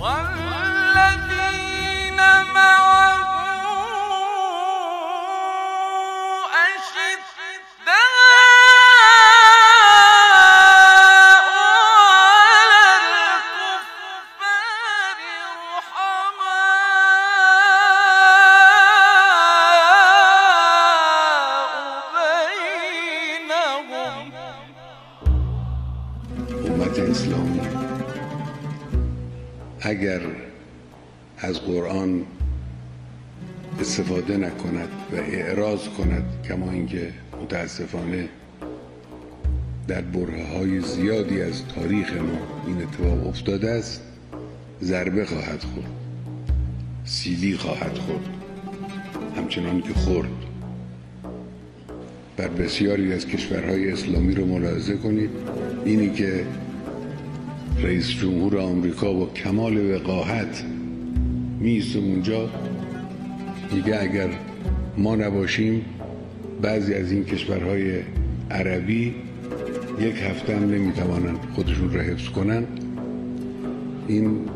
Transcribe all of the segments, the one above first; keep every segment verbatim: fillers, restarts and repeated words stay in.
والذين معه امت اسلامی اگر از قرآن استفاده نکند و اعراض کند، کما اینکه متاسفانه در برهه‌های زیادی از تاریخ ما این اتفاق افتاده است، ضربه خواهد خورد، سیلی خواهد خورد، همچنان که خورد. بر بسیاری از کشورهای اسلامی رو ملاحظه کنید، اینی که رئیس جمهور آمریکا با کمال وقاحت میسته اونجا میگه اگر ما نباشیم بعضی از این کشورهای عربی یک هفته هم نمیتوانند خودشون را حفظ کنن. این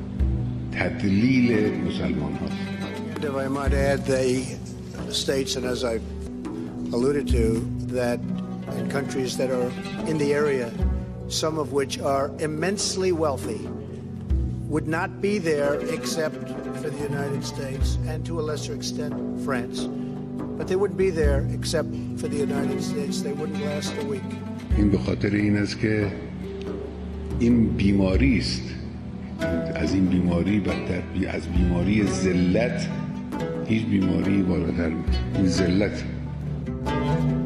تدلیل مسلمان هاست. If I might add, the states, and as I alluded to, that in countries that are in the area, some of which are immensely wealthy, would not be there except for the United States and to a lesser extent France. But they wouldn't be there except for the United States. They wouldn't last a week. این به خاطر این است که این بیماری است. از این بیماری بدتر، از بیماری ذلت هیچ بیماری بالاتر نیست. این ذلت